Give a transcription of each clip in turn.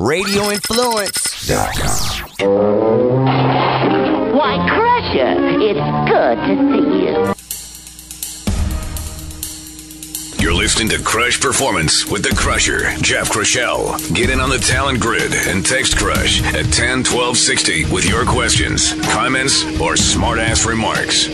RadioInfluence.com. Why, Crusher, it's good to see you. You're listening to Crush Performance with the Crusher, Jeff Crushell. Get in on the talent grid and text Crush at 10-1260 with your questions, comments, or smart-ass remarks.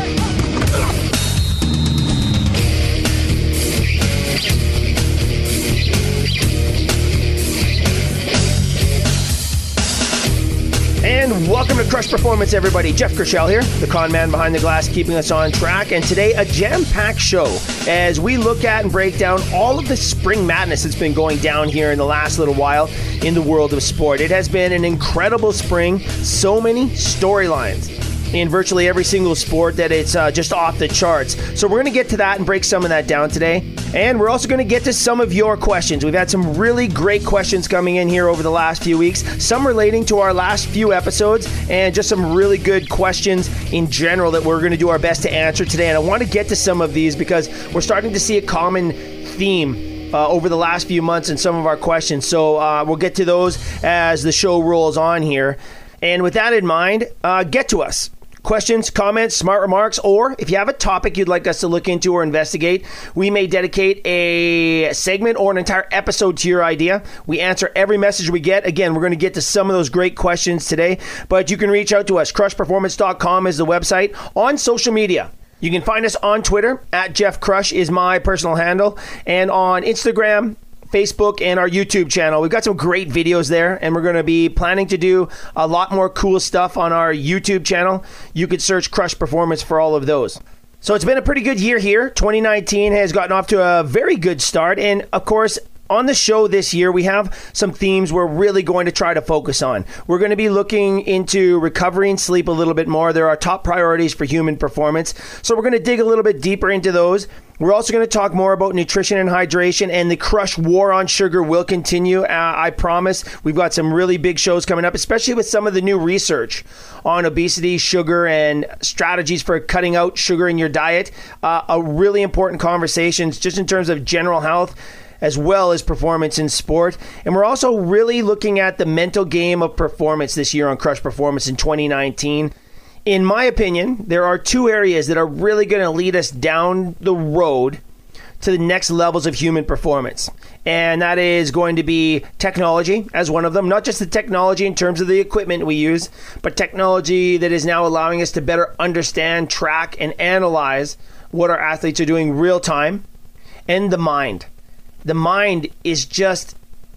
And welcome to Crush Performance, everybody. Jeff Crushell here, the con man behind the glass, keeping us on track. And today, a jam-packed show as we look at and break down all of the spring madness that's been going down here in the last little while in the world of sport. It has been an incredible spring. So many storylines in virtually every single sport that it's just off the charts. So we're going to get to that and break some of that down today. And we're also going to get to some of your questions. We've had some really great questions coming in here over the last few weeks, some relating to our last few episodes, and just some really good questions in general that we're going to do our best to answer today. And I want to get to some of these because we're starting to see a common theme over the last few months in some of our questions. So we'll get to those as the show rolls on here. And with that in mind, get to us. Questions, comments, smart remarks, or if you have a topic you'd like us to look into or investigate, we may dedicate a segment or an entire episode to your idea. We answer every message we get. Again, we're going to get to some of those great questions today, but you can reach out to us. Crushperformance.com is the website. On social media, you can find us on Twitter, at Jeff Crush is my personal handle, and on Instagram, Facebook, and our YouTube channel. We've got some great videos there, and we're going to be planning to do a lot more cool stuff on our YouTube channel. You could search Crush Performance for all of those. So it's been a pretty good year here. 2019 has gotten off to a very good start, and of course, on the show this year, we have some themes we're really going to try to focus on. We're going to be looking into recovery and sleep a little bit more. There are top priorities for human performance, so we're going to dig a little bit deeper into those. We're also going to talk more about nutrition and hydration, and the Crush war on sugar will continue. I promise. We've got some really big shows coming up, especially with some of the new research on obesity, sugar, and strategies for cutting out sugar in your diet. A really important conversations just in terms of general health, as well as performance in sport. And we're also really looking at the mental game of performance this year on Crush Performance in 2019. In my opinion, there are two areas that are really going to lead us down the road to the next levels of human performance. And that is going to be technology as one of them. Not just the technology in terms of the equipment we use, but technology that is now allowing us to better understand, track, and analyze what our athletes are doing real time. And the mind. The mind is just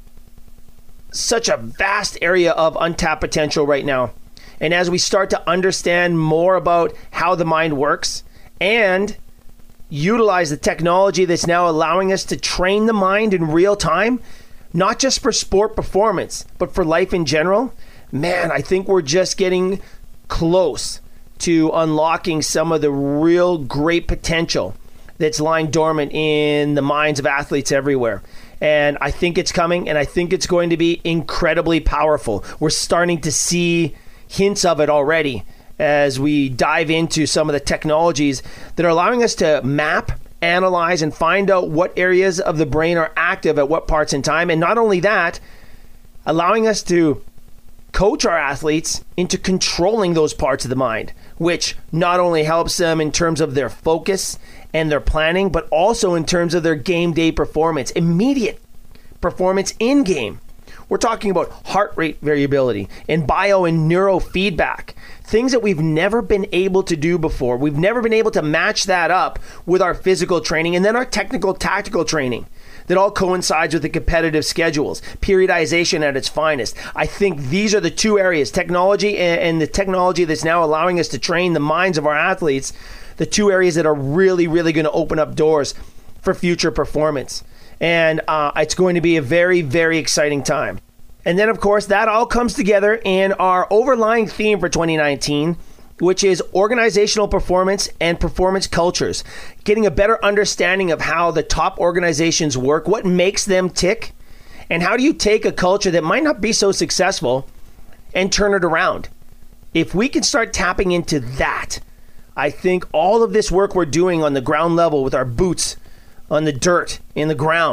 such a vast area of untapped potential right now. And as we start to understand more about how the mind works and utilize the technology that's now allowing us to train the mind in real time, not just for sport performance, but for life in general, man, I think we're just getting close to unlocking some of the real great potential that's lying dormant in the minds of athletes everywhere. And I think it's coming, and I think it's going to be incredibly powerful. We're starting to see hints of it already as we dive into some of the technologies that are allowing us to map, analyze, and find out what areas of the brain are active at what parts in time. And not only that, allowing us to coach our athletes into controlling those parts of the mind, which not only helps them in terms of their focus and their planning, but also in terms of their game day performance, immediate performance in game. We're talking about heart rate variability and bio and neurofeedback, things that we've never been able to do before. We've never been able to match that up with our physical training and then our technical tactical training that all coincides with the competitive schedules, periodization at its finest. I think these are the two areas, technology and the technology that's now allowing us to train the minds of our athletes, the two areas that are really, really going to open up doors for future performance. And it's going to be a very, very exciting time. And then, of course, that all comes together in our overlying theme for 2019, which is organizational performance and performance cultures. Getting a better understanding of how the top organizations work, what makes them tick, and how do you take a culture that might not be so successful and turn it around. If we can start tapping into that, I think all of this work we're doing on the ground level with our boots on the dirt, in the ground,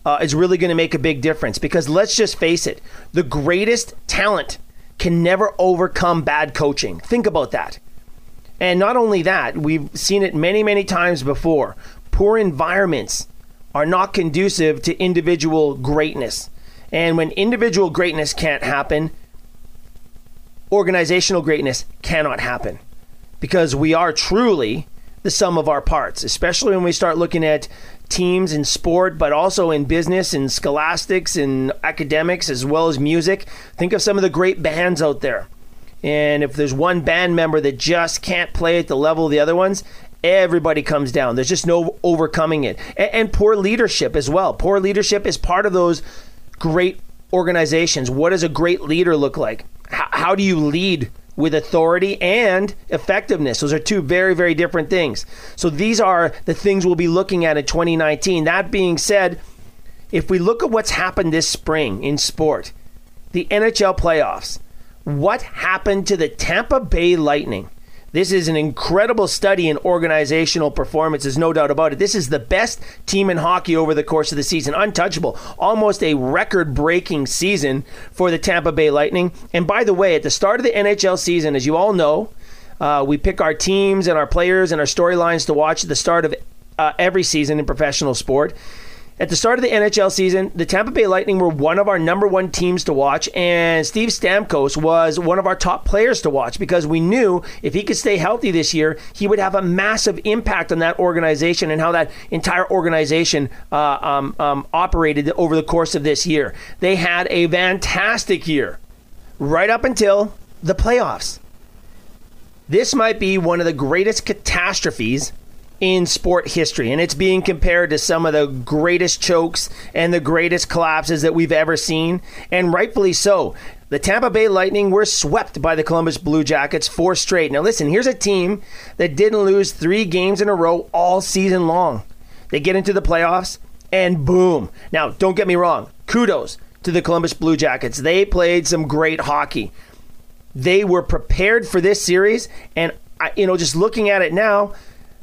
is really going to make a big difference. Because let's just face it, the greatest talent can never overcome bad coaching. Think about that. And not only that, we've seen it many, many times before. Poor environments are not conducive to individual greatness. And when individual greatness can't happen, organizational greatness cannot happen. Because we are truly the sum of our parts, especially when we start looking at teams in sport, but also in business and scholastics and academics, as well as music. Think of some of the great bands out there. And if there's one band member that just can't play at the level of the other ones, everybody comes down. There's just no overcoming it. And poor leadership as well. Poor leadership is part of those great organizations. What does a great leader look like? How do you lead with authority and effectiveness? Those are two very, very different things. So these are the things we'll be looking at in 2019. That being said, if we look at what's happened this spring in sport, the NHL playoffs, what happened to the Tampa Bay Lightning? This is an incredible study in organizational performance. There's no doubt about it. This is the best team in hockey over the course of the season. Untouchable. Almost a record-breaking season for the Tampa Bay Lightning. And by the way, at the start of the NHL season, as you all know, we pick our teams and our players and our storylines to watch at the start of every season in professional sport. At the start of the NHL season, the Tampa Bay Lightning were one of our number one teams to watch, and Steve Stamkos was one of our top players to watch because we knew if he could stay healthy this year, he would have a massive impact on that organization and how that entire organization operated over the course of this year. They had a fantastic year right up until the playoffs. This might be one of the greatest catastrophes in sport history, and it's being compared to some of the greatest chokes and the greatest collapses that we've ever seen, and rightfully so. The Tampa Bay Lightning were swept by the Columbus Blue Jackets 4 straight. Now listen, here's a team that didn't lose 3 games in a row all season long. They get into the playoffs, and boom. Now, don't get me wrong. Kudos to the Columbus Blue Jackets. They played some great hockey. They were prepared for this series, and just looking at it now,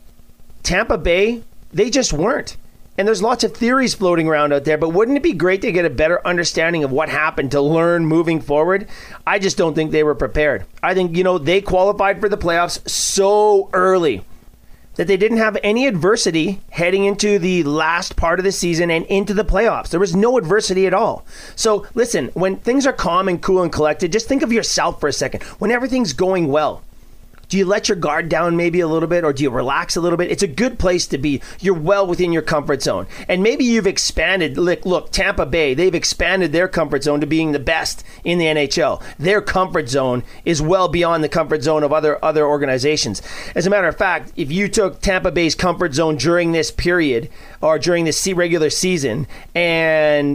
Tampa Bay, they just weren't. And there's lots of theories floating around out there, but wouldn't it be great to get a better understanding of what happened to learn moving forward? I just don't think they were prepared. I think, they qualified for the playoffs so early that they didn't have any adversity heading into the last part of the season and into the playoffs. There was no adversity at all. So listen, when things are calm and cool and collected, just think of yourself for a second. When everything's going well, do you let your guard down maybe a little bit, or do you relax a little bit? It's a good place to be. You're well within your comfort zone. And maybe you've expanded. Look, Tampa Bay, they've expanded their comfort zone to being the best in the NHL. Their comfort zone is well beyond the comfort zone of other organizations. As a matter of fact, if you took Tampa Bay's comfort zone during this period, or during this regular season, and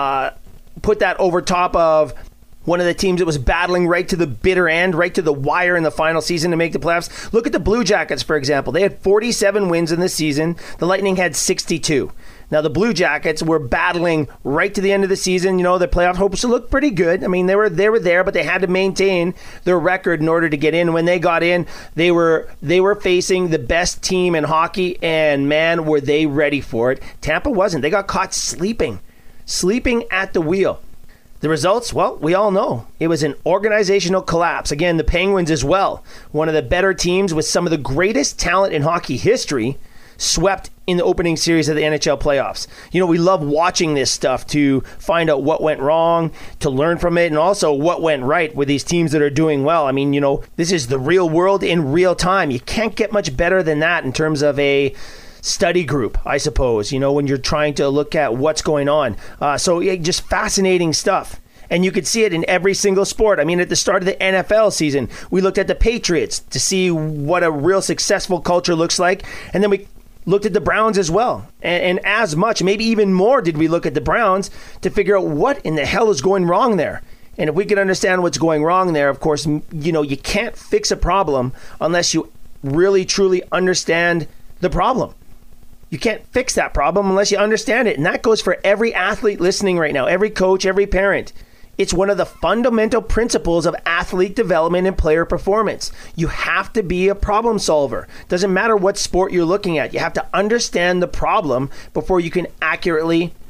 put that over top of one of the teams that was battling right to the bitter end, right to the wire in the final season to make the playoffs. Look at the Blue Jackets, for example. They had 47 wins in this season. The Lightning had 62. Now, the Blue Jackets were battling right to the end of the season. Their playoff hopes looked pretty good. I mean, they were there, but they had to maintain their record in order to get in. When they got in, they were facing the best team in hockey, and man, were they ready for it. Tampa wasn't. They got caught sleeping at the wheel. The results, well, we all know. It was an organizational collapse. Again, the Penguins as well, one of the better teams with some of the greatest talent in hockey history, swept in the opening series of the NHL playoffs. We love watching this stuff to find out what went wrong, to learn from it, and also what went right with these teams that are doing well. I mean, this is the real world in real time. You can't get much better than that in terms of a study group, I suppose, when you're trying to look at what's going on. So just fascinating stuff. And you could see it in every single sport. I mean, at the start of the NFL season, we looked at the Patriots to see what a real successful culture looks like. And then we looked at the Browns as well. And as much, maybe even more, did we look at the Browns to figure out what in the hell is going wrong there. And if we can understand what's going wrong there, of course, you can't fix a problem unless you really, truly understand the problem. You can't fix that problem unless you understand it. And that goes for every athlete listening right now, every coach, every parent. It's one of the fundamental principles of athlete development and player performance. You have to be a problem solver. Doesn't matter what sport you're looking at. You have to understand the problem before you can accurately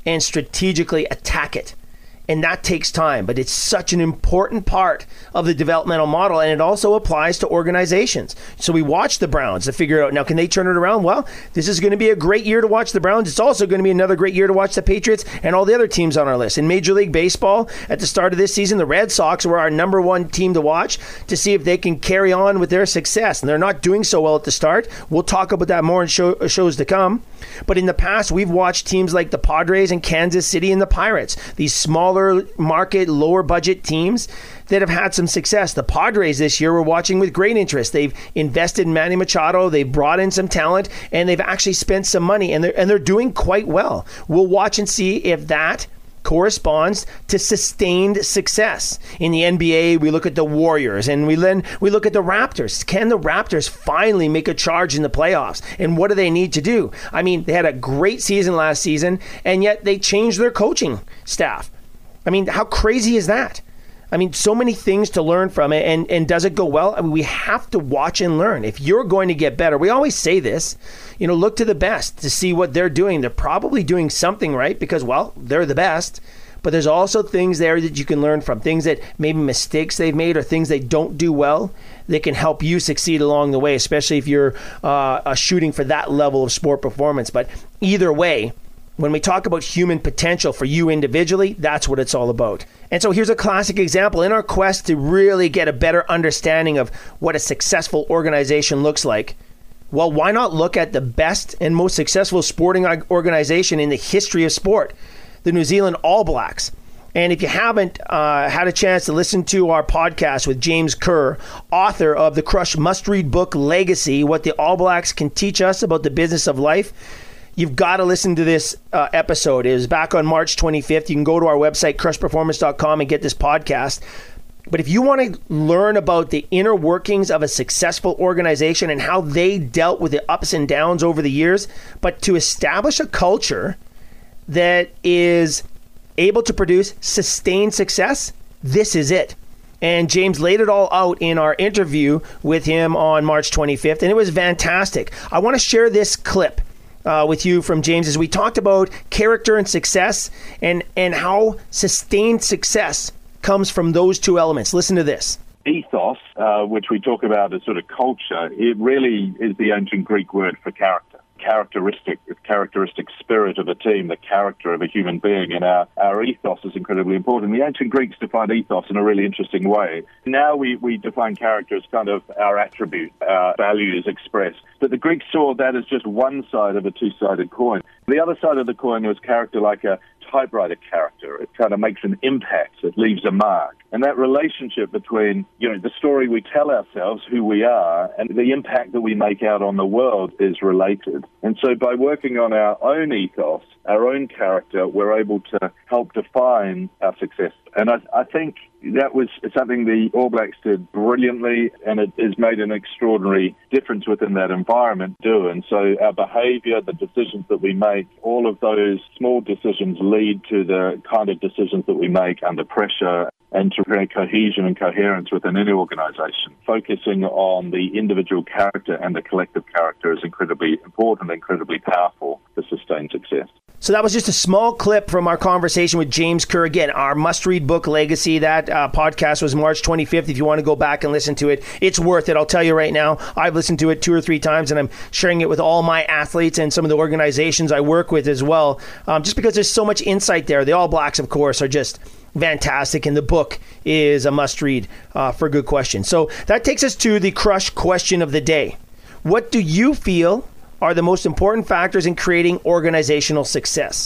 and strategically attack it. And that takes time, but it's such an important part of the developmental model, and it also applies to organizations. So we watch the Browns to figure out, now, can they turn it around? Well, this is going to be a great year to watch the Browns. It's also going to be another great year to watch the Patriots and all the other teams on our list. In Major League Baseball, at the start of this season, the Red Sox were our number one team to watch to see if they can carry on with their success. And they're not doing so well at the start. We'll talk about that more in shows to come. But in the past, we've watched teams like the Padres and Kansas City and the Pirates, these smaller market, lower budget teams that have had some success. The Padres this year we're watching with great interest. They've invested in Manny Machado, they've brought in some talent, and they've actually spent some money, and they're doing quite well. We'll watch and see if that corresponds to sustained success. In the NBA, we look at the Warriors, and we look at the Raptors. Can the Raptors finally make a charge in the playoffs? And what do they need to do? I mean, they had a great season last season, and yet they changed their coaching staff. I mean, how crazy is that? I mean, so many things to learn from it. And does it go well? I mean, we have to watch and learn. If you're going to get better, we always say this, look to the best to see what they're doing. They're probably doing something right because, well, they're the best. But there's also things there that you can learn from, things that maybe mistakes they've made or things they don't do well that can help you succeed along the way, especially if you're shooting for that level of sport performance. But either way, when we talk about human potential for you individually, that's what it's all about. And so here's a classic example. In our quest to really get a better understanding of what a successful organization looks like, well, why not look at the best and most successful sporting organization in the history of sport, the New Zealand All Blacks. And if you haven't had a chance to listen to our podcast with James Kerr, author of the Crush must-read book Legacy, What the All Blacks Can Teach Us About the Business of Life, you've got to listen to this episode. It was back on March 25th. You can go to our website, crushperformance.com, and get this podcast. But if you want to learn about the inner workings of a successful organization and how they dealt with the ups and downs over the years, but to establish a culture that is able to produce sustained success, this is it. And James laid it all out in our interview with him on March 25th, and it was fantastic. I want to share this clip with you from James as we talked about character and success and how sustained success comes from those two elements. Listen to this. Ethos, which we talk about as sort of culture, it really is the ancient Greek word for character. Characteristic spirit of a team, the character of a human being, and our ethos is incredibly important. The ancient Greeks defined ethos in a really interesting way. Now we define character as kind of our attribute, our values expressed. But the Greeks saw that as just one side of a two-sided coin. The other side of the coin was character like a typewriter character. It kind of makes an impact. It leaves a mark. And that relationship between, the story we tell ourselves, who we are, and the impact that we make out on the world is related. And so by working on our own ethos, our own character, we're able to help define our success. And I think that was something the All Blacks did brilliantly, and it has made an extraordinary difference within that environment too. And so our behavior, the decisions that we make, all of those small decisions lead to the kind of decisions that we make under pressure and to create cohesion and coherence within any organization. Focusing on the individual character and the collective character is incredibly important, incredibly powerful for sustained success. So that was just a small clip from our conversation with James Kerr. Again, our must-read book, Legacy. That podcast was March 25th. If you want to go back and listen to it, it's worth it. I'll tell you right now, I've listened to it 2 or 3 times, and I'm sharing it with all my athletes and some of the organizations I work with as well, just because there's so much insight there. The All Blacks, of course, are just fantastic, and the book is a must-read for good questions. So that takes us to the Crush question of the day. What do you feel are the most important factors in creating organizational success?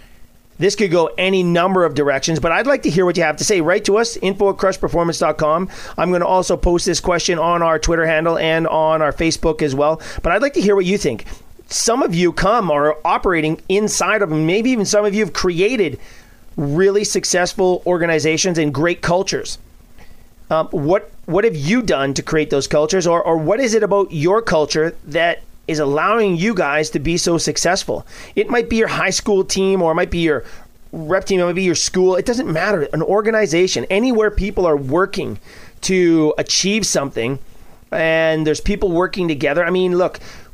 This could go any number of directions, but I'd like to hear what you have to say. Write to us, info@crushperformance.com. I'm going to also post this question on our Twitter handle and on our Facebook as well, but I'd like to hear what you think. Some of you come or are operating inside of them. Maybe even some of you have created really successful organizations and great cultures. What have you done to create those cultures, or what is it about your culture that is allowing you guys to be so successful? It might be your high school team, or it might be your rep team, it might be your school. It doesn't matter. An organization, anywhere people are working to achieve something, and there's people working together. I mean, look,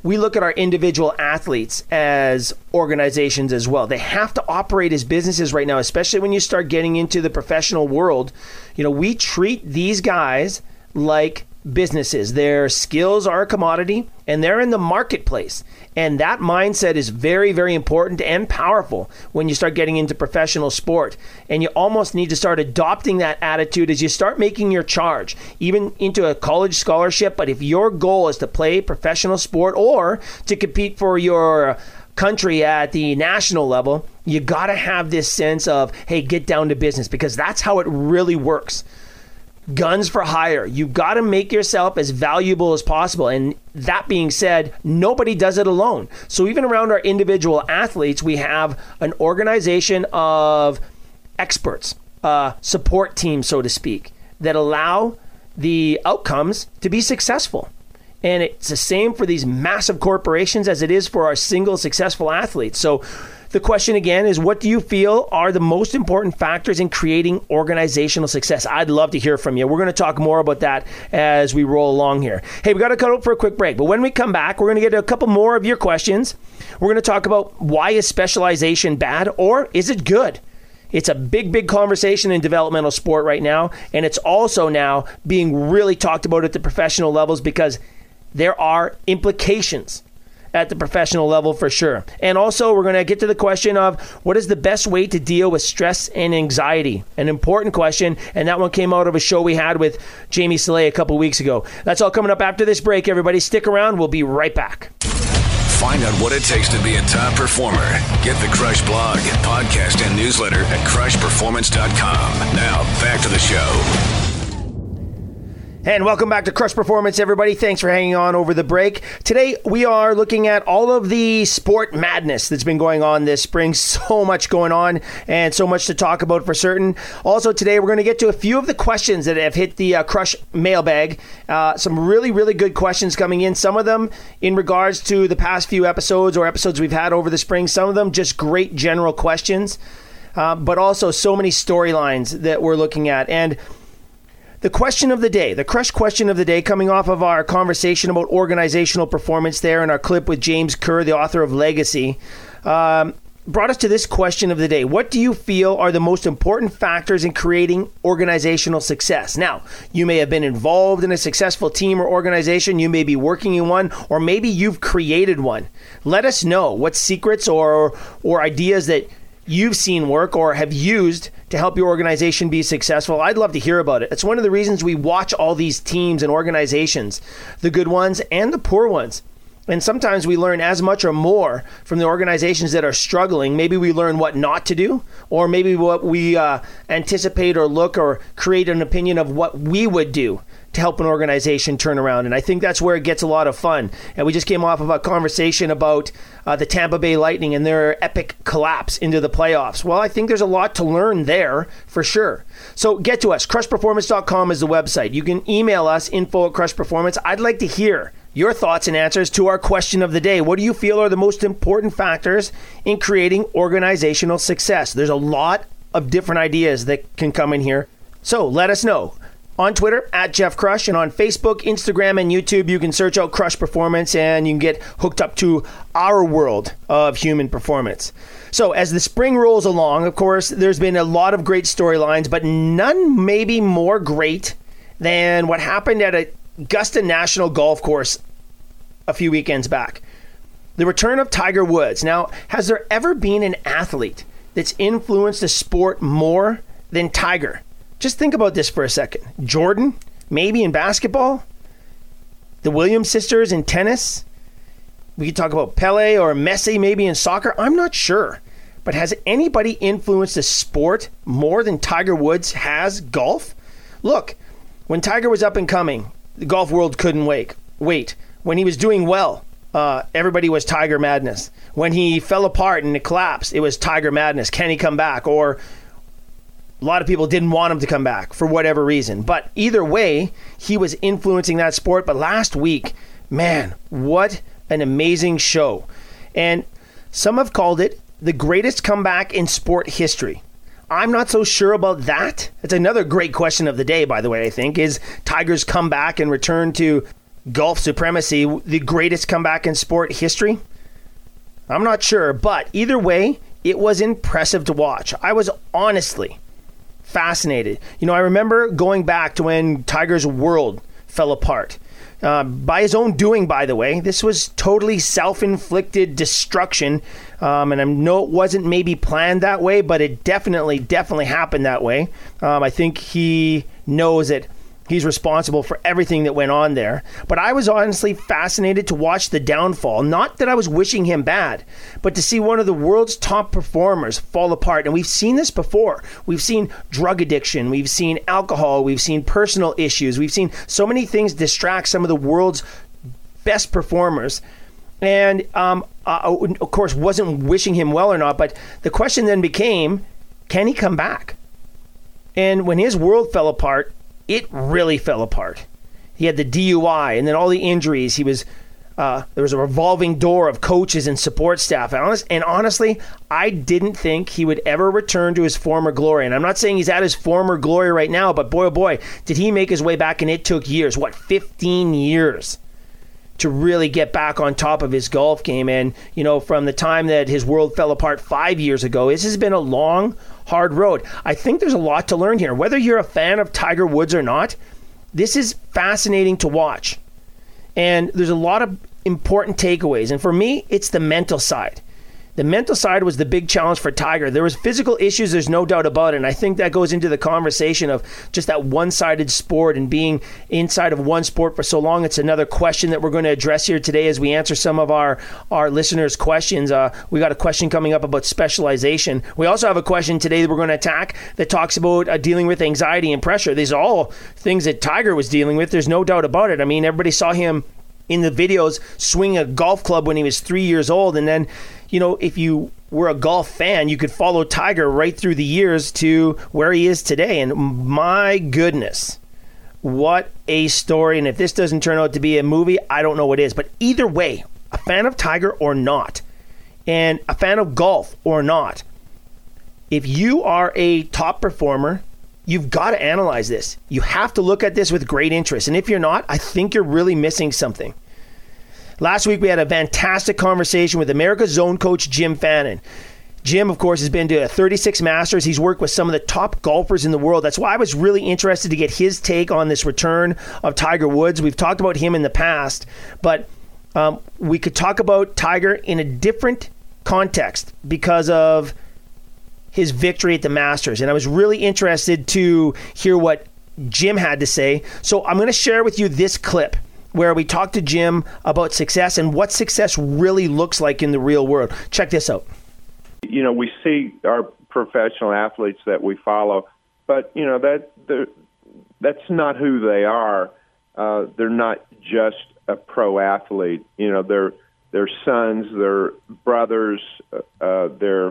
we look at our individual athletes as organizations as well. They have to operate as businesses right now, especially when you start getting into the professional world. We treat these guys like businesses. Their skills are a commodity and they're in the marketplace. And that mindset is very, very important and powerful when you start getting into professional sport. And you almost need to start adopting that attitude as you start making your charge, even into a college scholarship. But if your goal is to play professional sport or to compete for your country at the national level, you got to have this sense of, hey, get down to business, because that's how it really works. Guns for hire. You got to make yourself as valuable as possible. And that being said, nobody does it alone. So even around our individual athletes, we have an organization of experts, support teams, so to speak, that allow the outcomes to be successful. And it's the same for these massive corporations as it is for our single successful athletes. So the question again is, what do you feel are the most important factors in creating organizational success? I'd love to hear from you. We're going to talk more about that as we roll along here. Hey, we got to cut out for a quick break. But when we come back, we're going to get to a couple more of your questions. We're going to talk about, why is specialization bad, or is it good? It's a big, big conversation in developmental sport right now. And it's also now being really talked about at the professional levels, because there are implications at the professional level for sure. And also, we're going to get to the question of, what is the best way to deal with stress and anxiety? An important question, and that one came out of a show we had with Jamie Saleh a couple weeks ago. That's all coming up after this break, everybody. Stick around. We'll be right back. Find out what it takes to be a top performer. Get the Crush blog, podcast, and newsletter at crushperformance.com. Now, back to the show. And welcome back to Crush Performance, everybody. Thanks for hanging on over the break. Today, we are looking at all of the sport madness that's been going on this spring. So much going on and so much to talk about for certain. Also, today, we're going to get to a few of the questions that have hit the Crush mailbag. Some really, really good questions coming in. Some of them in regards to the past few episodes or episodes we've had over the spring. Some of them just great general questions, but also so many storylines that we're looking at. And the question of the day, the Crush question of the day, coming off of our conversation about organizational performance there in our clip with James Kerr, the author of Legacy, brought us to this question of the day. What do you feel are the most important factors in creating organizational success? Now, you may have been involved in a successful team or organization. You may be working in one, or maybe you've created one. Let us know what secrets or ideas that you've seen work or have used to help your organization be successful. I'd love to hear about it. It's one of the reasons we watch all these teams and organizations, the good ones and the poor ones. And sometimes we learn as much or more from the organizations that are struggling. Maybe we learn what not to do, or maybe what we anticipate or look or create an opinion of what we would do to help an organization turn around. And I think that's where it gets a lot of fun. And we just came off of a conversation about the Tampa Bay Lightning and their epic collapse into the playoffs. Well, I think there's a lot to learn there for sure. So get to us. Crushperformance.com is the website. You can email us, info@crushperformance. I'd like to hear your thoughts and answers to our question of the day. What do you feel are the most important factors in creating organizational success? There's a lot of different ideas that can come in here. So let us know. On Twitter, @JeffCrush, and on Facebook, Instagram, and YouTube, you can search out Crush Performance and you can get hooked up to our world of human performance. So as the spring rolls along, of course, there's been a lot of great storylines, but none maybe more great than what happened at Augusta National Golf Course a few weekends back. The return of Tiger Woods. Now, has there ever been an athlete that's influenced the sport more than Tiger? Just think about this for a second. Jordan, maybe in basketball. The Williams sisters in tennis. We could talk about Pele or Messi maybe in soccer. I'm not sure. But has anybody influenced the sport more than Tiger Woods has golf? Look, when Tiger was up and coming, the golf world couldn't wait. When he was doing well, everybody was Tiger madness. When he fell apart and it collapsed, it was Tiger madness. Can he come back? Or a lot of people didn't want him to come back for whatever reason. But either way, he was influencing that sport. But last week, man, what an amazing show. And some have called it the greatest comeback in sport history. I'm not so sure about that. It's another great question of the day, by the way, I think, is Tiger's comeback and return to golf supremacy, the greatest comeback in sport history? I'm not sure, but either way, it was impressive to watch. I was honestly fascinated. I remember going back to when Tiger's world fell apart. By his own doing, by the way. This was totally self-inflicted destruction. And I know it wasn't maybe planned that way, but it definitely happened that way. I think he knows that he's responsible for everything that went on there. But I was honestly fascinated to watch the downfall. Not that I was wishing him bad, but to see one of the world's top performers fall apart. And we've seen this before. We've seen drug addiction. We've seen alcohol. We've seen personal issues. We've seen so many things distract some of the world's best performers. And of course, wasn't wishing him well or not. But the question then became, can he come back? And when his world fell apart, it really fell apart. He had the DUI and then all the injuries. He was there was a revolving door of coaches and support staff. And honestly, I didn't think he would ever return to his former glory. And I'm not saying he's at his former glory right now, but boy, oh boy, did he make his way back. And it took years, 15 years to really get back on top of his golf game. And, from the time that his world fell apart 5 years ago, this has been a long, hard road. I think there's a lot to learn here. Whether you're a fan of Tiger Woods or not, this is fascinating to watch. And there's a lot of important takeaways. And for me, it's the mental side. The mental side was the big challenge for Tiger. There was physical issues, there's no doubt about it. And I think that goes into the conversation of just that one-sided sport and being inside of one sport for so long. It's another question that we're going to address here today as we answer some of our listeners' questions. We got a question coming up about specialization. We also have a question today that we're going to attack that talks about dealing with anxiety and pressure. These are all things that Tiger was dealing with. There's no doubt about it. I mean, everybody saw him in the videos swing a golf club when he was 3 years old. And then, if you were a golf fan, you could follow Tiger right through the years to where he is today. And my goodness, what a story. And if this doesn't turn out to be a movie, I don't know what is. But either way, a fan of Tiger or not, and a fan of golf or not, if you are a top performer, you've got to analyze this. You have to look at this with great interest. And if you're not, I think you're really missing something. Last week, we had a fantastic conversation with America's Zone coach, Jim Fannin. Jim, of course, has been to 36 Masters. He's worked with some of the top golfers in the world. That's why I was really interested to get his take on this return of Tiger Woods. We've talked about him in the past, but we could talk about Tiger in a different context because of his victory at the Masters. And I was really interested to hear what Jim had to say. So I'm going to share with you this clip where we talked to Jim about success and what success really looks like in the real world. Check this out. We see our professional athletes that we follow, but, that's not who they are. They're not just a pro athlete. They're sons, their brothers, their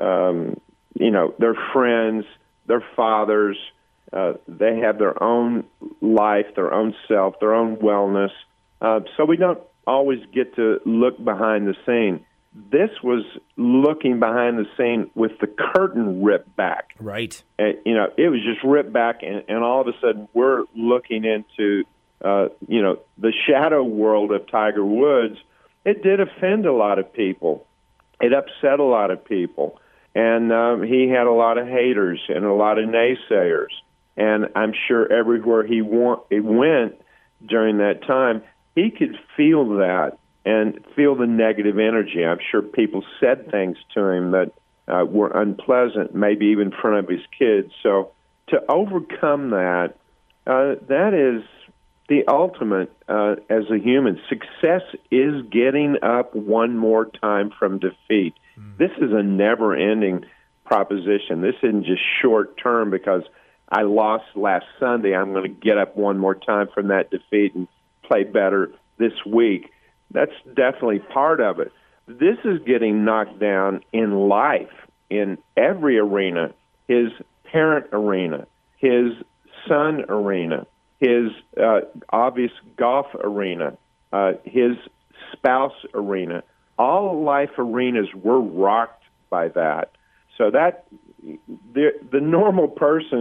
friends, their fathers. They have their own life, their own self, their own wellness. So we don't always get to look behind the scene. This was looking behind the scene with the curtain ripped back. Right. And, it was just ripped back, and all of a sudden we're looking into, the shadow world of Tiger Woods. It did offend a lot of people. It upset a lot of people. And he had a lot of haters and a lot of naysayers. And I'm sure everywhere he went during that time, he could feel that and feel the negative energy. I'm sure people said things to him that were unpleasant, maybe even in front of his kids. So to overcome that, that is the ultimate as a human. Success is getting up one more time from defeat. This is a never-ending proposition. This isn't just short-term because I lost last Sunday. I'm going to get up one more time from that defeat and play better this week. That's definitely part of it. This is getting knocked down in life, in every arena, his parent arena, his son arena, his obvious golf arena, his spouse arena. All life arenas were rocked by that. So that the normal person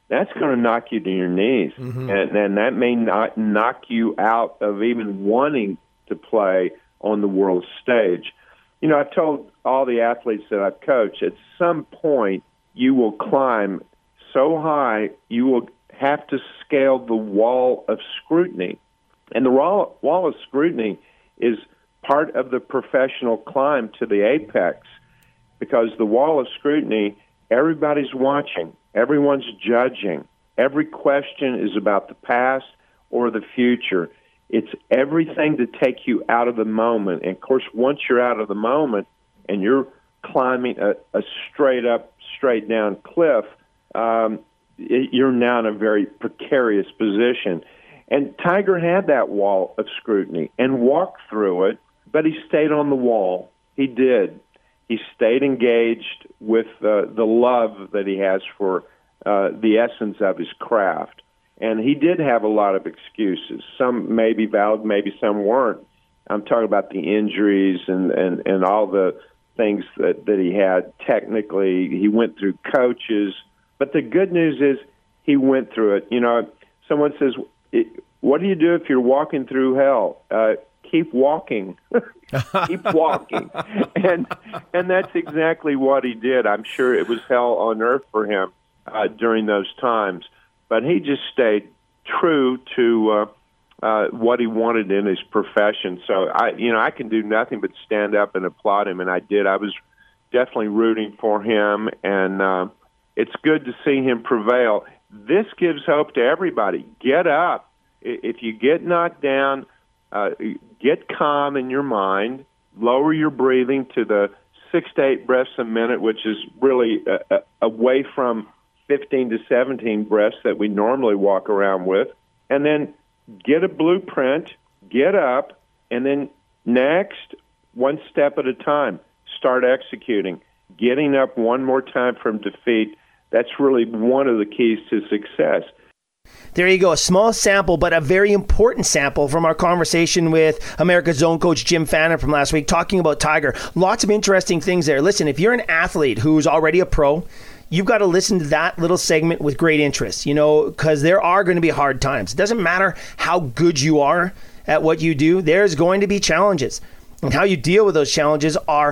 that's going to knock you to your knees. Mm-hmm. And that may not knock you out of even wanting to play on the world stage. You know, I've told all the athletes that I've coached, at some point you will climb so high you will have to scale the wall of scrutiny. And the wall of scrutiny is part of the professional climb to the apex, because the wall of scrutiny, everybody's watching, everyone's judging. Every question is about the past or the future. It's everything to take you out of the moment. And, of course, once you're out of the moment and you're climbing a straight down cliff, you're now in a very precarious position. And Tiger had that wall of scrutiny and walked through it, but he stayed on the wall. He did. He stayed engaged with the love that he has for the essence of his craft. And he did have a lot of excuses. Some may be valid, maybe some weren't. I'm talking about the injuries and all the things that he had. Technically, he went through coaches. But the good news is he went through it. You know, someone says, what do you do if you're walking through hell? Keep walking. Keep walking. And that's exactly what he did. I'm sure it was hell on earth for him during those times. But he just stayed true to what he wanted in his profession. So, I can do nothing but stand up and applaud him, and I did. I was definitely rooting for him, and it's good to see him prevail. This gives hope to everybody. Get up. If you get knocked down, get calm in your mind, lower your breathing to the 6 to 8 breaths a minute, which is really away from 15 to 17 breaths that we normally walk around with, and then get a blueprint, get up, and then next, one step at a time, start executing. Getting up one more time from defeat, that's really one of the keys to success. There you go, a small sample, but a very important sample from our conversation with America's Zone coach Jim Fannin from last week, talking about Tiger. Lots of interesting things there. Listen, if you're an athlete who's already a pro, you've got to listen to that little segment with great interest, because there are going to be hard times. It doesn't matter how good you are at what you do, there's going to be challenges. And how you deal with those challenges are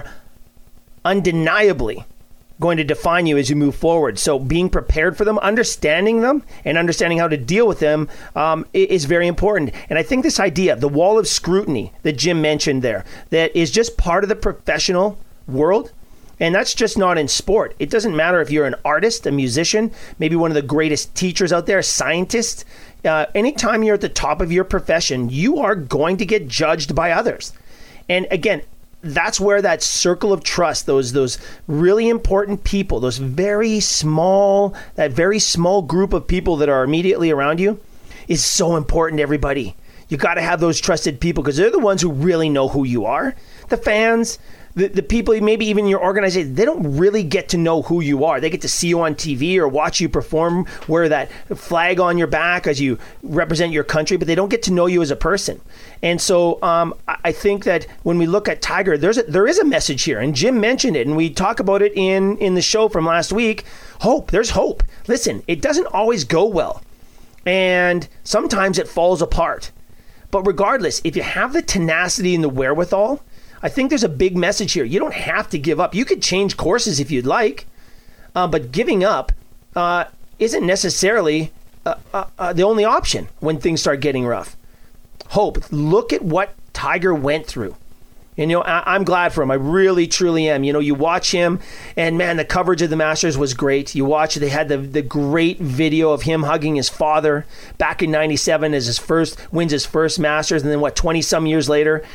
undeniably going to define you as you move forward. So being prepared for them, understanding them, and understanding how to deal with them is very important. And I think this idea, the wall of scrutiny that Jim mentioned there, that is just part of the professional world. And that's just not in sport. It doesn't matter if you're an artist, a musician, maybe one of the greatest teachers out there, a scientist. Anytime you're at the top of your profession, you are going to get judged by others. And again, that's where that circle of trust, those really important people, that very small group of people that are immediately around you is so important to everybody. You got to have those trusted people because they're the ones who really know who you are. The fans, the people, maybe even your organization, they don't really get to know who you are. They get to see you on TV or watch you perform, wear that flag on your back as you represent your country, but they don't get to know you as a person. And so I think that when we look at Tiger, there is a message here, and Jim mentioned it, and we talk about it in the show from last week. Hope. There's hope. Listen, it doesn't always go well, and sometimes it falls apart. But regardless, if you have the tenacity and the wherewithal, I think there's a big message here. You don't have to give up. You could change courses if you'd like, but giving up isn't necessarily the only option when things start getting rough. Hope. Look at what Tiger went through. And, I'm glad for him. I really, truly am. You watch him, and, man, the coverage of the Masters was great. You watch, they had the great video of him hugging his father back in 97 as wins his first Masters. And then, 20-some years later,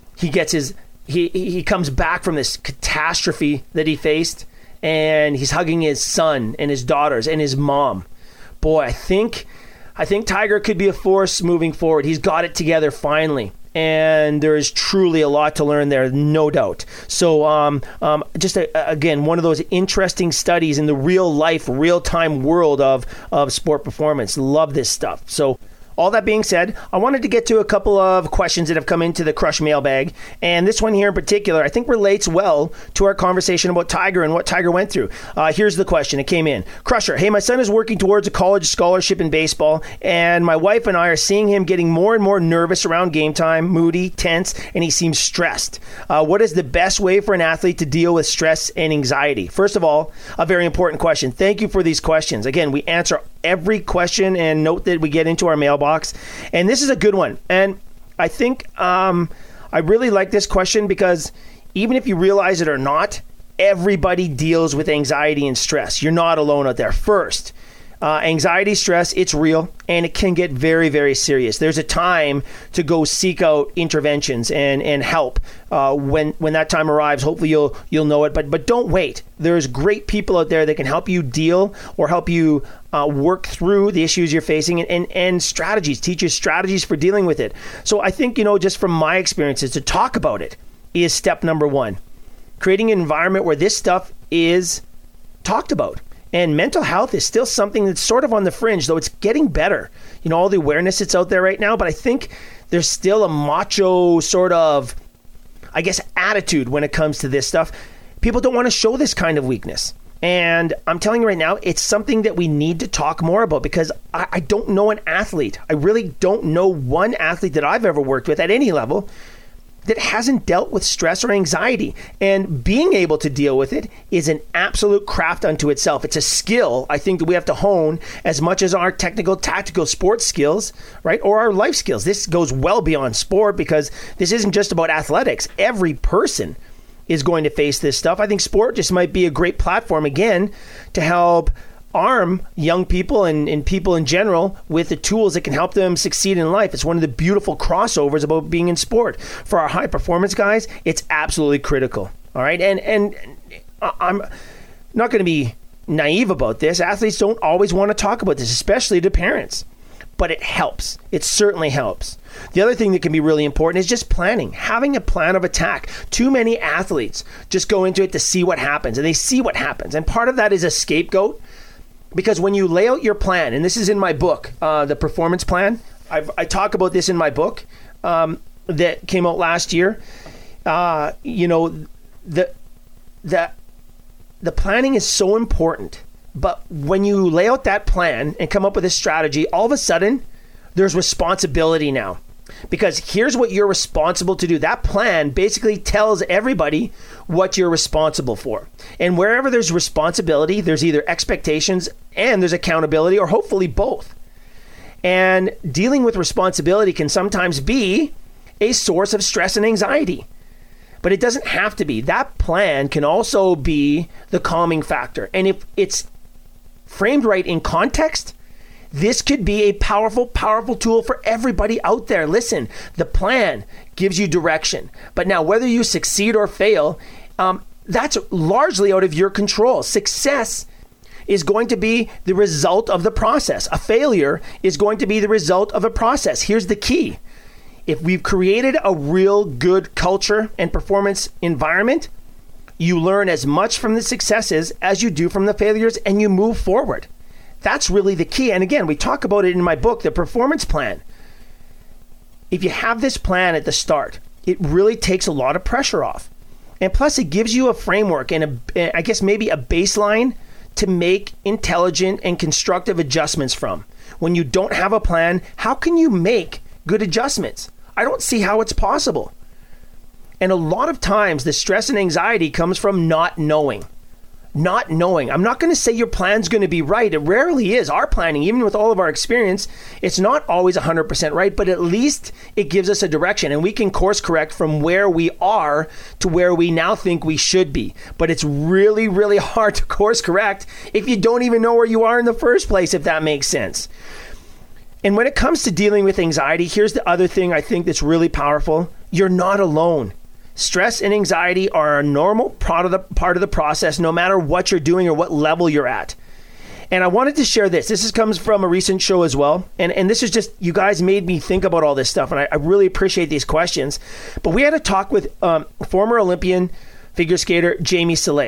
he comes back from this catastrophe that he faced, and he's hugging his son and his daughters and his mom. Boy, I think Tiger could be a force moving forward. He's got it together finally. And there is truly a lot to learn there, no doubt. So again, one of those interesting studies in the real-life, real-time world of sport performance. Love this stuff. So all that being said, I wanted to get to a couple of questions that have come into the Crush mailbag. And this one here in particular, I think relates well to our conversation about Tiger and what Tiger went through. Here's the question. It came in. Crusher, hey, my son is working towards a college scholarship in baseball, and my wife and I are seeing him getting more and more nervous around game time, moody, tense, and he seems stressed. What is the best way for an athlete to deal with stress and anxiety? First of all, a very important question. Thank you for these questions. Again, we answer every question and note that we get into our mailbox. And this is a good one. And I think I really like this question because even if you realize it or not, everybody deals with anxiety and stress. You're not alone out there. First, anxiety, stress, it's real, and it can get very, very serious. There's a time to go seek out interventions and help. When that time arrives, hopefully you'll know it, but don't wait. There's great people out there that can help you deal or help you work through the issues you're facing and strategies, teach you strategies for dealing with it. So I think, just from my experiences, to talk about it is step number one. Creating an environment where this stuff is talked about. And mental health is still something that's sort of on the fringe, though it's getting better. All the awareness that's out there right now, but I think there's still a macho sort of, attitude when it comes to this stuff. People don't want to show this kind of weakness. And I'm telling you right now, it's something that we need to talk more about because I don't know an athlete. I really don't know one athlete that I've ever worked with at any level that hasn't dealt with stress or anxiety. And being able to deal with it is an absolute craft unto itself. It's a skill, I think, that we have to hone as much as our technical, tactical sports skills, right? Or our life skills. This goes well beyond sport because this isn't just about athletics. Every person is going to face this stuff. I think sport just might be a great platform, again, to help arm young people and people in general with the tools that can help them succeed in life. It's one of the beautiful crossovers about being in sport. For our high performance guys, it's absolutely critical. All right. And I'm not going to be naive about this. Athletes don't always want to talk about this, especially to parents, but it helps. It certainly helps. The other thing that can be really important is just planning, having a plan of attack. Too many athletes just go into it to see what happens, and they see what happens. And part of that is a scapegoat. Because when you lay out your plan, and this is in my book, The Performance Plan, I talk about this in my book that came out last year. The planning is so important. But when you lay out that plan and come up with a strategy, all of a sudden, there's responsibility now. Because here's what you're responsible to do. That plan basically tells everybody what you're responsible for. And wherever there's responsibility, there's either expectations and there's accountability, or hopefully both. And dealing with responsibility can sometimes be a source of stress and anxiety. But it doesn't have to be. That plan can also be the calming factor. And if it's framed right in context, this could be a powerful, powerful tool for everybody out there. Listen, the plan gives you direction. But now, whether you succeed or fail, that's largely out of your control. Success is going to be the result of the process. A failure is going to be the result of a process. Here's the key. If we've created a real good culture and performance environment, you learn as much from the successes as you do from the failures, and you move forward. That's really the key. And again, we talk about it in my book, The Performance Plan. If you have this plan at the start, it really takes a lot of pressure off. And plus, it gives you a framework and I guess maybe a baseline to make intelligent and constructive adjustments from. When you don't have a plan, how can you make good adjustments? I don't see how it's possible. And a lot of times, the stress and anxiety comes from not knowing. Not knowing. I'm not going to say your plan's going to be right. It rarely is. Our planning, even with all of our experience, it's not always 100% right, but at least it gives us a direction, and we can course correct from where we are to where we now think we should be. But it's really, really hard to course correct if you don't even know where you are in the first place, if that makes sense. And when it comes to dealing with anxiety, here's the other thing I think that's really powerful. You're not alone. Stress and anxiety are a normal part of the process, no matter what you're doing or what level you're at. And I wanted to share this. This comes from a recent show as well. And this is just, you guys made me think about all this stuff. And I really appreciate these questions. But we had a talk with former Olympian figure skater Jamie Salé.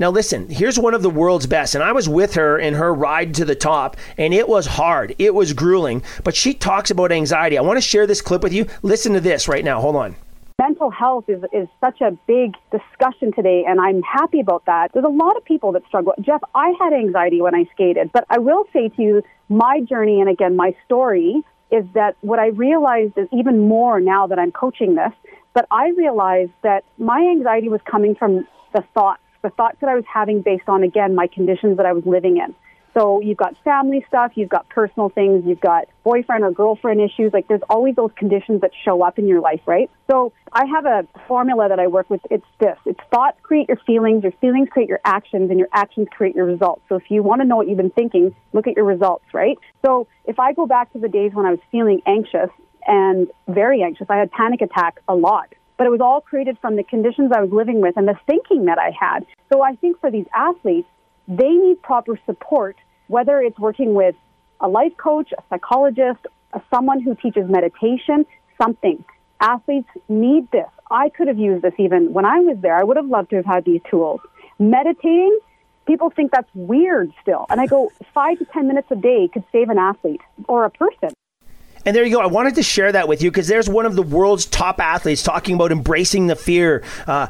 Now listen, here's one of the world's best, and I was with her in her ride to the top, and it was hard. It was grueling, but she talks about anxiety. I want to share this clip with you. Listen to this right now. Hold on. Mental health is such a big discussion today, and I'm happy about that. There's a lot of people that struggle. Jeff, I had anxiety when I skated, but I will say to you, my journey, and again, my story, is that what I realized is even more now that I'm coaching this, but I realized that my anxiety was coming from the thoughts that I was having based on, again, my conditions that I was living in. So you've got family stuff, you've got personal things, you've got boyfriend or girlfriend issues. Like there's always those conditions that show up in your life, right? So I have a formula that I work with. It's this. It's thoughts create your feelings create your actions, and your actions create your results. So if you want to know what you've been thinking, look at your results, right? So if I go back to the days when I was feeling anxious and very anxious, I had panic attacks a lot. But it was all created from the conditions I was living with and the thinking that I had. So I think for these athletes, they need proper support, whether it's working with a life coach, a psychologist, someone who teaches meditation, something. Athletes need this. I could have used this even when I was there. I would have loved to have had these tools. Meditating, people think that's weird still. And I go, 5 to 10 minutes a day could save an athlete or a person. And there you go. I wanted to share that with you because there's one of the world's top athletes talking about embracing the fear,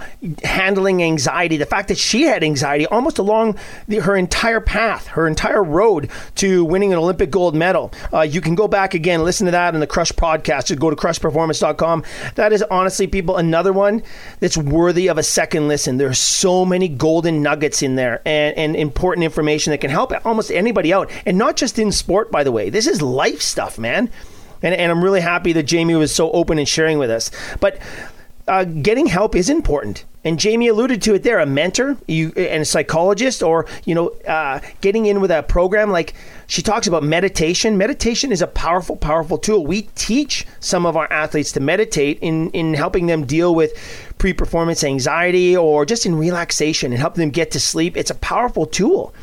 handling anxiety, the fact that she had anxiety almost along her entire path, her entire road to winning an Olympic gold medal. You can go back again, listen to that in the Crush podcast. Just go to crushperformance.com. That is honestly, people, another one that's worthy of a second listen. There's so many golden nuggets in there and important information that can help almost anybody out. And not just in sport, by the way. This is life stuff, man. And I'm really happy that Jamie was so open in sharing with us. But getting help is important. And Jamie alluded to it there, a mentor and a psychologist, or, getting in with a program like she talks about meditation. Meditation is a powerful, powerful tool. We teach some of our athletes to meditate in helping them deal with pre-performance anxiety or just in relaxation and helping them get to sleep. It's a powerful tool.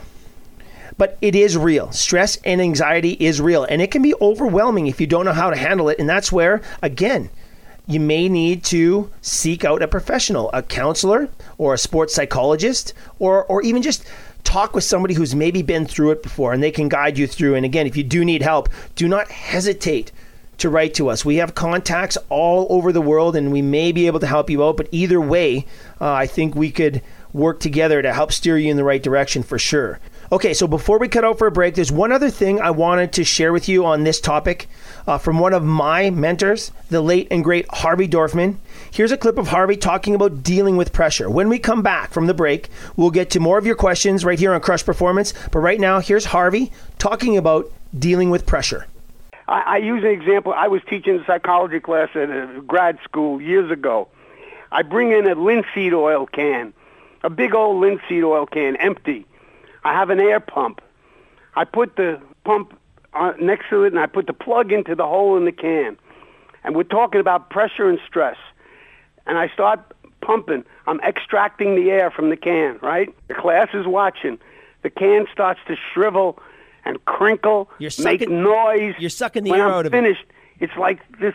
But it is real. Stress and anxiety is real. And it can be overwhelming if you don't know how to handle it. And that's where, again, you may need to seek out a professional, a counselor or a sports psychologist, or even just talk with somebody who's maybe been through it before and they can guide you through. And again, if you do need help, do not hesitate to write to us. We have contacts all over the world and we may be able to help you out. But either way, I think we could work together to help steer you in the right direction for sure. Okay, so before we cut out for a break, there's one other thing I wanted to share with you on this topic from one of my mentors, the late and great Harvey Dorfman. Here's a clip of Harvey talking about dealing with pressure. When we come back from the break, we'll get to more of your questions right here on Crush Performance. But right now, here's Harvey talking about dealing with pressure. I use an example. I was teaching a psychology class at a grad school years ago. I bring in a linseed oil can, a big old linseed oil can, empty. I have an air pump. I put the pump next to it, and I put the plug into the hole in the can. And we're talking about pressure and stress. And I start pumping. I'm extracting the air from the can, right? The class is watching. The can starts to shrivel and crinkle, make noise. You're sucking the air out of it. When I'm finished, it's like this,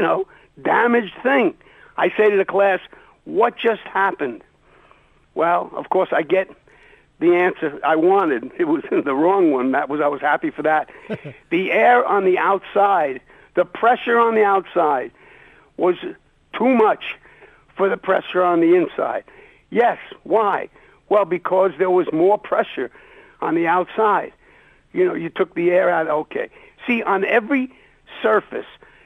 damaged thing. I say to the class, what just happened? Well, of course, I get the answer I wanted. It was the wrong one. I was happy for that. The air on the outside, the pressure on the outside was too much for the pressure on the inside. Yes, why? Well, because there was more pressure on the outside. You took the air out, okay. See, on every surface,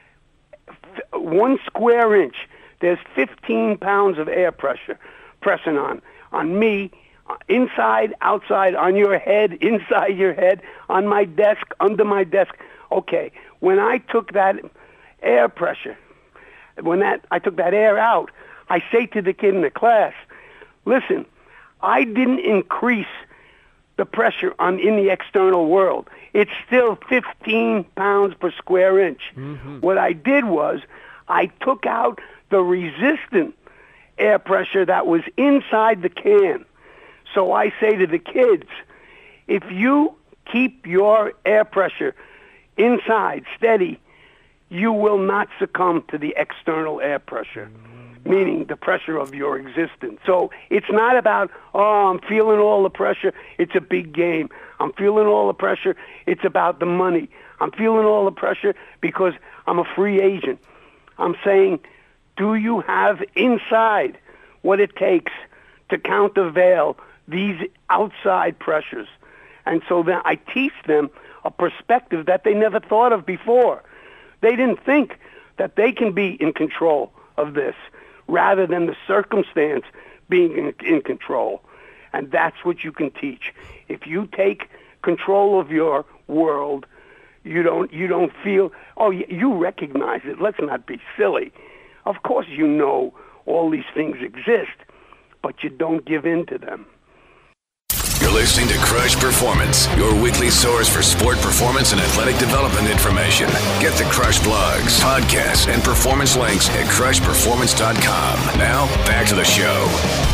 1 square inch, there's 15 pounds of air pressure pressing on me, inside, outside, on your head, inside your head, on my desk, under my desk. Okay, when I took that air pressure, I took that air out, I say to the kid in the class, listen, I didn't increase the pressure in the external world. It's still 15 pounds per square inch. Mm-hmm. What I did was I took out the resistant air pressure that was inside the can. So I say to the kids, if you keep your air pressure inside steady, you will not succumb to the external air pressure. meaning the pressure of your existence. So it's not about, oh, I'm feeling all the pressure. It's a big game. I'm feeling all the pressure. It's about the money. I'm feeling all the pressure because I'm a free agent. I'm saying, do you have inside what it takes to countervail these outside pressures? And so then I teach them a perspective that they never thought of before. They didn't think that they can be in control of this rather than the circumstance being in control. And that's what you can teach. If you take control of your world, you don't feel, oh, you recognize it. Let's not be silly. Of course you know all these things exist, but you don't give in to them. You're listening to Crush Performance, your weekly source for sport performance and athletic development information. Get the Crush blogs, podcasts, and performance links at crushperformance.com. Now, back to the show.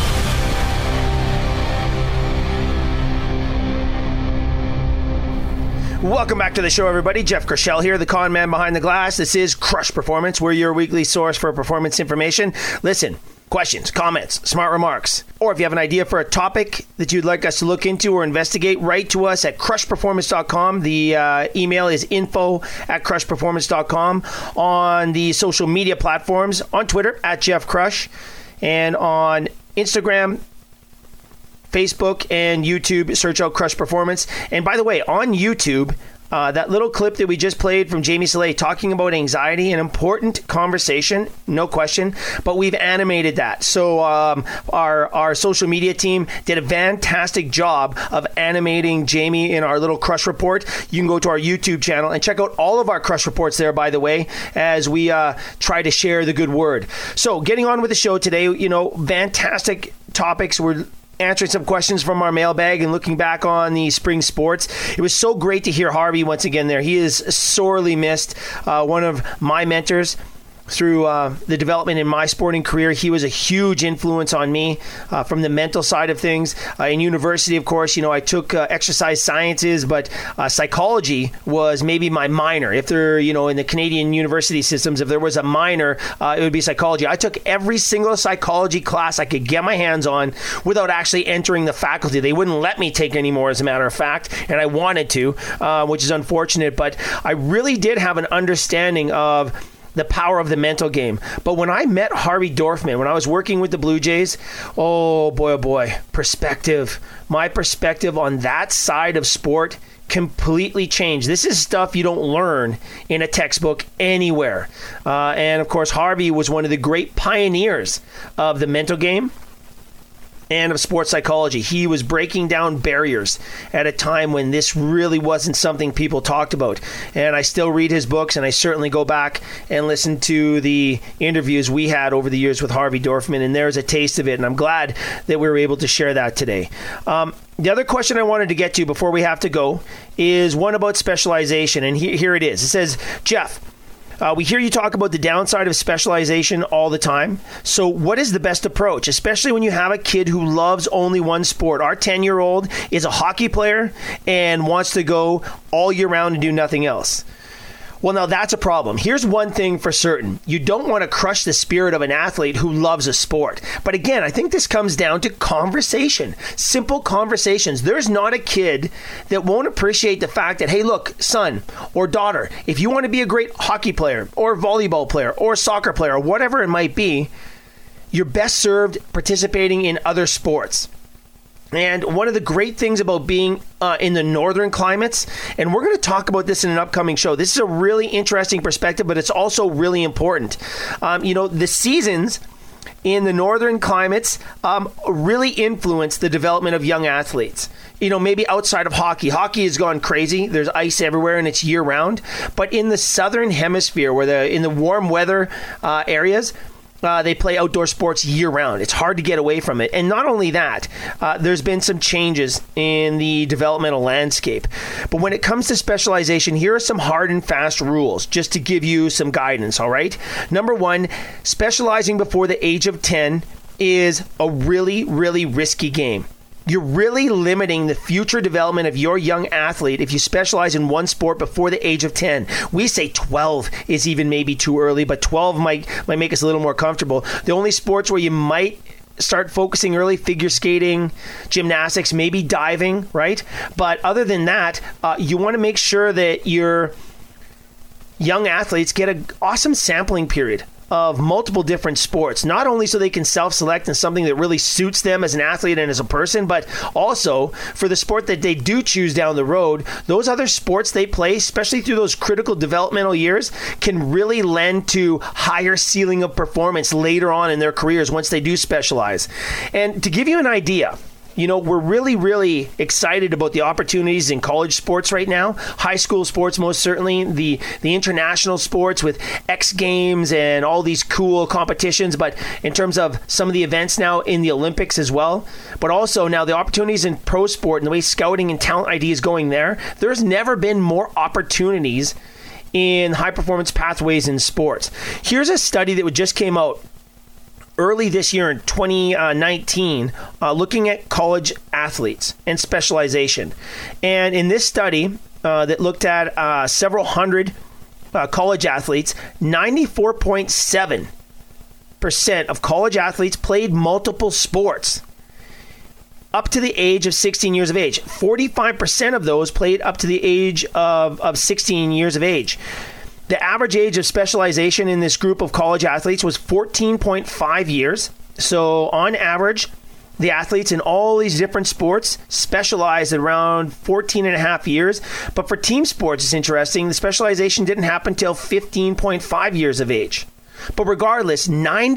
Welcome back to the show, everybody. Jeff Krishel here, the con man behind the glass. This is Crush Performance. We're your weekly source for performance information. Listen, questions, comments, smart remarks, or if you have an idea for a topic that you'd like us to look into or investigate, write to us at crushperformance.com. The email is info@crushperformance.com. On the social media platforms, on Twitter, @JeffCrush, and on Instagram, Facebook, and YouTube, search out Crush Performance. And by the way, on YouTube, that little clip that we just played from Jamie Saleh talking about anxiety, an important conversation, no question, but we've animated that. So our social media team did a fantastic job of animating Jamie in our little Crush Report. You can go to our YouTube channel and check out all of our Crush Reports there, by the way, as we try to share the good word. So getting on with the show today, fantastic topics. We're answering some questions from our mailbag and looking back on the spring sports. It was so great to hear Harvey once again there. He is sorely missed. One of my mentors through the development in my sporting career. He was a huge influence on me from the mental side of things. In university, of course, I took exercise sciences, but psychology was maybe my minor. If there, in the Canadian university systems, if there was a minor, it would be psychology. I took every single psychology class I could get my hands on without actually entering the faculty. They wouldn't let me take any more, as a matter of fact, and I wanted to, which is unfortunate, but I really did have an understanding of the power of the mental game. But when I met Harvey Dorfman, when I was working with the Blue Jays, oh boy, perspective. My perspective on that side of sport completely changed. This is stuff you don't learn in a textbook anywhere. And of course, Harvey was one of the great pioneers of the mental game and of sports psychology. He was breaking down barriers at a time when this really wasn't something people talked about. And I still read his books, and I certainly go back and listen to the interviews we had over the years with Harvey Dorfman, and there's a taste of it, and I'm glad that we were able to share that today. The other question I wanted to get to before we have to go is one about specialization, and here it is. It says, Jeff, we hear you talk about the downside of specialization all the time. So what is the best approach, especially when you have a kid who loves only one sport? Our 10-year-old is a hockey player and wants to go all year round and do nothing else. Well, now that's a problem. Here's one thing for certain. You don't want to crush the spirit of an athlete who loves a sport. But again, I think this comes down to conversation. Simple conversations. There's not a kid that won't appreciate the fact that, hey, look, son or daughter, if you want to be a great hockey player or volleyball player or soccer player or whatever it might be, you're best served participating in other sports. And one of the great things about being in the northern climates, and we're going to talk about this in an upcoming show. This is a really interesting perspective, but it's also really important. The seasons in the northern climates really influence the development of young athletes. Maybe outside of hockey. Hockey has gone crazy. There's ice everywhere and it's year round. But in the southern hemisphere, in the warm weather areas, they play outdoor sports year-round. It's hard to get away from it. And not only that, there's been some changes in the developmental landscape. But when it comes to specialization, here are some hard and fast rules, just to give you some guidance, all right? Number one, specializing before the age of 10 is a really, really risky game. you're really limiting the future development of your young athlete if you specialize in one sport before the age of 10. We say 12 is even maybe too early, but 12 might make us a little more comfortable. The only sports where you might start focusing early, figure skating, gymnastics, maybe diving, right? But other than that, you want to make sure that your young athletes get an awesome sampling period of multiple different sports, not only so they can self-select in something that really suits them as an athlete and as a person, but also for the sport that they do choose down the road. Those other sports they play, especially through those critical developmental years, can really lend to higher ceiling of performance later on in their careers once they do specialize. And to give you an idea, we're really, really excited about the opportunities in college sports right now. High school sports, most certainly. The international sports with X Games and all these cool competitions. But in terms of some of the events now in the Olympics as well. But also now the opportunities in pro sport and the way scouting and talent ID is going there. There's never been more opportunities in high-performance pathways in sports. Here's a study that just came out early this year in 2019, looking at college athletes and specialization. And in this study that looked at several hundred college athletes, 94.7% of college athletes played multiple sports up to the age of 16 years of age. 45% of those played up to the age of 16 years of age. The average age of specialization in this group of college athletes was 14.5 years. So on average, the athletes in all these different sports specialized at around 14 and a half years. But for team sports, it's interesting. The specialization didn't happen until 15.5 years of age. But regardless,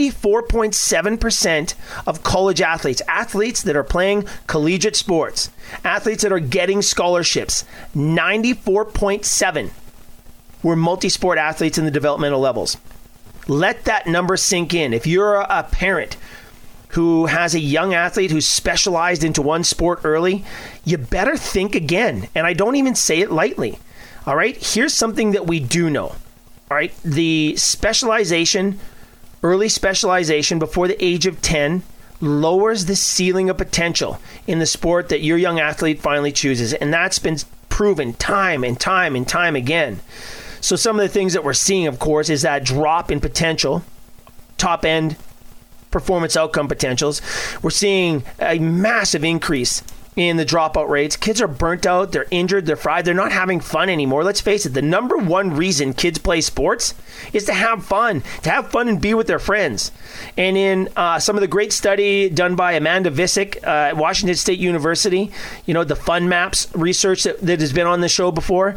94.7% of college athletes that are playing collegiate sports, athletes that are getting scholarships, 94.7% were multi-sport athletes in the developmental levels. Let that number sink in. If you're a parent who has a young athlete who's specialized into one sport early, you better think again. And I don't even say it lightly. All right? Here's something that we do know. All right? The specialization, early specialization before the age of 10 lowers the ceiling of potential in the sport that your young athlete finally chooses. And that's been proven time and time and time again. So some of the things that we're seeing, of course, is that drop in potential, top-end performance outcome potentials. We're seeing a massive increase in the dropout rates. Kids are burnt out, they're injured, they're fried, they're not having fun anymore. Let's face it, the number one reason kids play sports is to have fun and be with their friends. And in some of the great study done by Amanda Visick at Washington State University, the Fun Maps research that has been on the show before,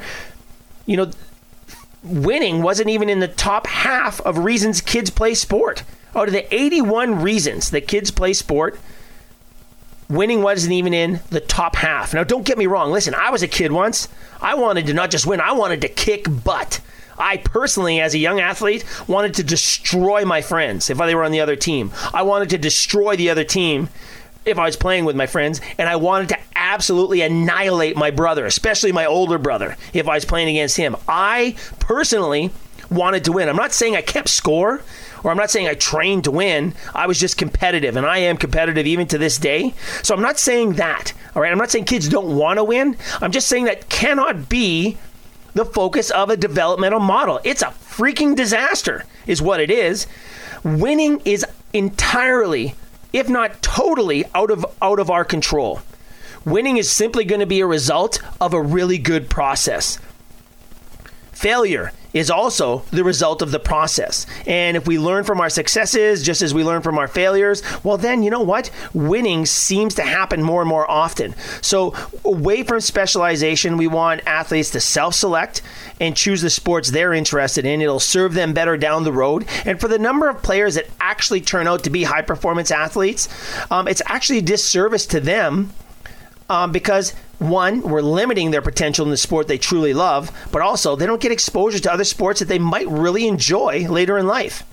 winning wasn't even in the top half of reasons kids play sport. Out of the 81 reasons that kids play sport, winning wasn't even in the top half. Now, don't get me wrong. Listen, I was a kid once. I wanted to not just win, I wanted to kick butt. I personally, as a young athlete, wanted to destroy my friends if they were on the other team. I wanted to destroy the other team if I was playing with my friends, and I wanted to absolutely annihilate my brother, especially my older brother, if I was playing against him. I personally wanted to win. I'm not saying I kept score, or I'm not saying I trained to win. I was just competitive, and I am competitive even to this day. So I'm not saying that, all right? I'm not saying kids don't want to win. I'm just saying that cannot be the focus of a developmental model. It's a freaking disaster, is what it is. Winning is entirely, if not totally, out of our control. Winning is simply going to be a result of a really good process. Failure is also the result of the process. And if we learn from our successes, just as we learn from our failures, well then, you know what? Winning seems to happen more and more often. So away from specialization, we want athletes to self-select and choose the sports they're interested in. It'll serve them better down the road. And for the number of players that actually turn out to be high-performance athletes, it's actually a disservice to them because one, we're limiting their potential in the sport they truly love, but also they don't get exposure to other sports that they might really enjoy later in life.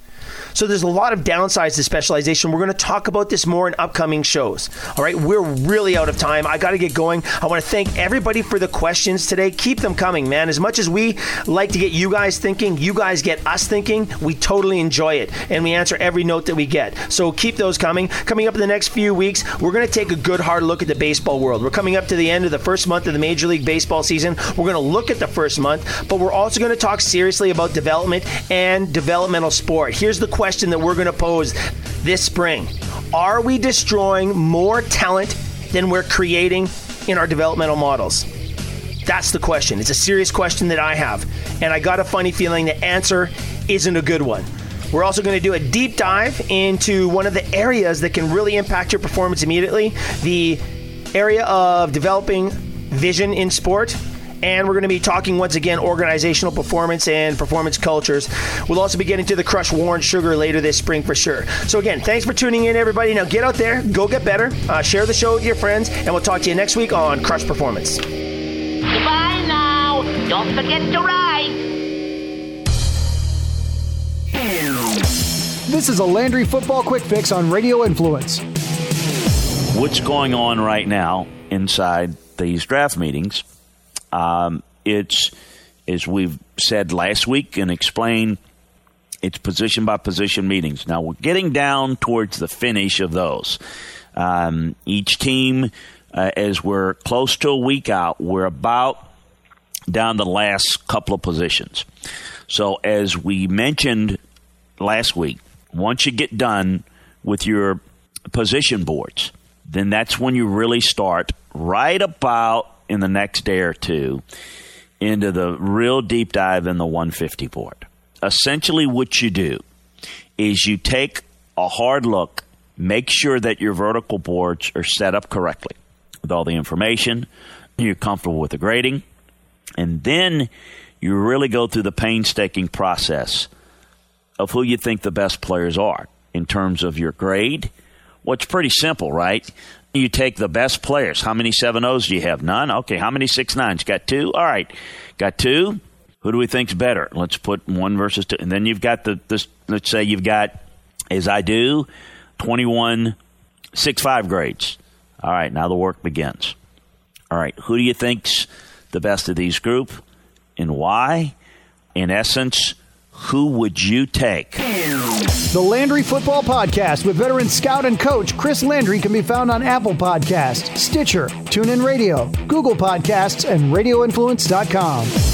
So there's a lot of downsides to specialization. We're going to talk about this more in upcoming shows. All right, we're really out of time. I got to get going. I want to thank everybody for the questions today. Keep them coming, man. As much as we like to get you guys thinking, you guys get us thinking. We totally enjoy it, and we answer every note that we get. So keep those coming. Coming up in the next few weeks, we're going to take a good hard look at the baseball world. We're coming up to the end of the first month of the Major League Baseball season. We're going to look at the first month, but we're also going to talk seriously about development and developmental sport. Here's the question that we're going to pose this spring. Are we destroying more talent than we're creating in our developmental models? That's the question. It's a serious question that I have, and I got a funny feeling the answer isn't a good one. We're also going to do a deep dive into one of the areas that can really impact your performance immediately, the area of developing vision in sport. And we're going to be talking once again organizational performance and performance cultures. We'll also be getting to the Crush War and Sugar later this spring for sure. So again, thanks for tuning in, everybody. Now get out there, go get better, share the show with your friends, and we'll talk to you next week on Crush Performance. Goodbye now. Don't forget to ride. This is a Landry Football Quick Fix on Radio Influence. What's going on right now inside these draft meetings? It's, as we've said last week and explained, it's position-by-position meetings. Now, we're getting down towards the finish of those. Each team, as we're close to a week out, we're about down the last couple of positions. So, as we mentioned last week, once you get done with your position boards, then that's when you really start right about in the next day or two into the real deep dive in the 150 board. Essentially what you do is you take a hard look, make sure that your vertical boards are set up correctly with all the information, you're comfortable with the grading, and then you really go through the painstaking process of who you think the best players are in terms of your grade. Well, it's pretty simple, right? You take the best players. How many 7-0s do you have? None? Okay, how many 6-9s? Got 2? All right, got 2. Who do we think's better? Let's put 1 versus 2. And then you've got this. Let's say you've got, as I do, 21 6-5 grades. All right, now the work begins. All right, who do you think's the best of these group and why? In essence, who would you take? The Landry Football Podcast with veteran scout and coach Chris Landry can be found on Apple Podcasts, Stitcher, TuneIn Radio, Google Podcasts, and RadioInfluence.com.